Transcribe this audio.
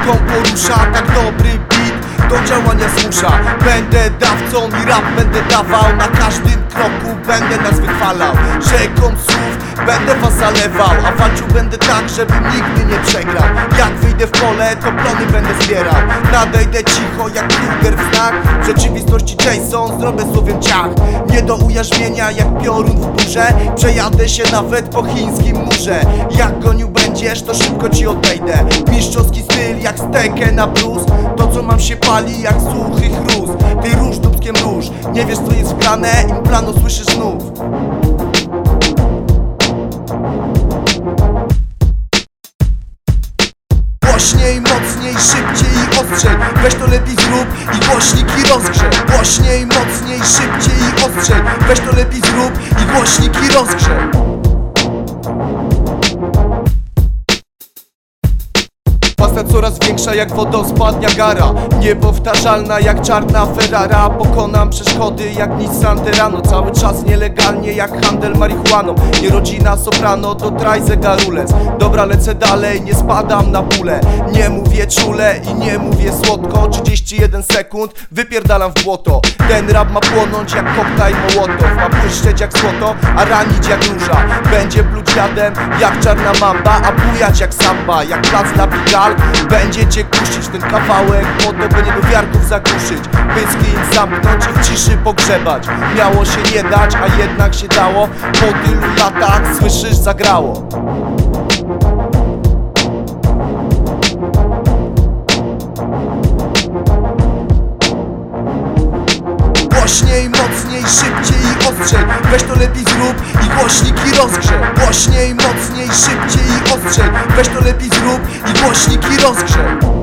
ręką porusza, tak dobry beat do działania zmusza. Będę dawcą i rap będę dawał, na każdym kroku będę nas wychwalał. Rzeką słów będę was zalewał, a walczył będę tak, żebym nigdy nie przegrał. Jak wyjdę w pole, to plony będę zbierał. Nadejdę cicho jak Kruger w znak, w rzeczywistości Jason zrobię słowiem ciach. Nie do ujarzmienia jak piorun w burze, przejadę się nawet po chińskim murze. Jak gonił będziesz, to szybko ci odejdę. Mistrzowski styl jak stekę na blues, to co mam się pali jak suchy chrust. Ty róż dupskiem róż, nie wiesz co jest w planie, im plano słyszysz znów. Głośniej, mocniej, szybciej i ostrzej, weź to lepiej zrób i głośniki rozgrzej. Głośniej, mocniej, szybciej i ostrzej, weź to lepiej zrób i głośniki rozgrzej. Pasa coraz większa jak wodospad Niagara, niepowtarzalna jak czarna Ferrara. Pokonam przeszkody jak Nissan Terrano, cały czas nielegalnie jak handel marihuaną. Nie rodzina soprano, to trajze garules. Dobra, lecę dalej, nie spadam na bóle. Nie mówię czule i nie mówię słodko. 31 sekund, wypierdalam w błoto. Ten rap ma płonąć jak koktajl Mołotow, ma błyszczeć jak złoto, a ranić jak róża. Będzie pluć jadem jak czarna mamba, a bujać jak samba, jak plac dla Pigal. Będzie cię kusić ten kawałek po to, by niedowiarków zagłuszyć, pyski im zamknąć i w ciszy pogrzebać. Miało się nie dać, a jednak się dało. Po tylu latach słyszysz, zagrało. Głośniej, mocniej, szybciej i ostrzej, weź to lepiej zrób i głośniki rozgrzej. Głośniej, mocniej, szybciej i ostrzej, weź to lepiej zrób i głośniki rozgrzej.